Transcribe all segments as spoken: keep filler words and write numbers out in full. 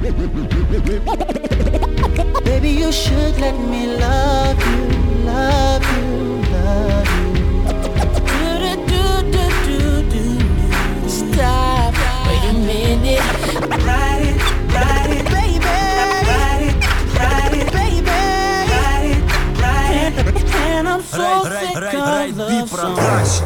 Baby, you should let me love you, love you, love you. Do do do do do do. Stop. Wait a minute. Ride it, ride it, baby. Ride it, ride it, baby. Ride it, ride it. And I'm so sick of love songs.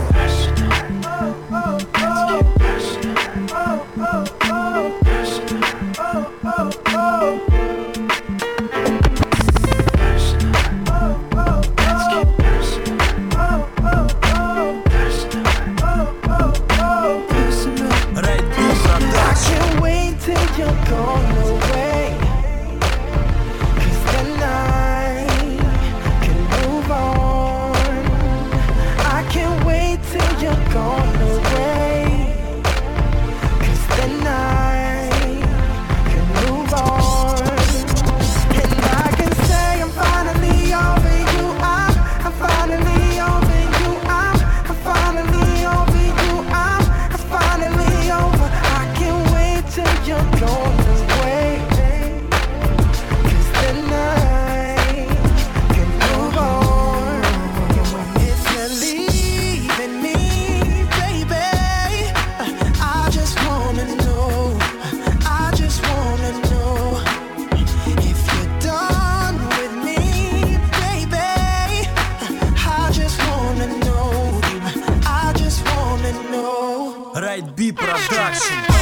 Right B Production.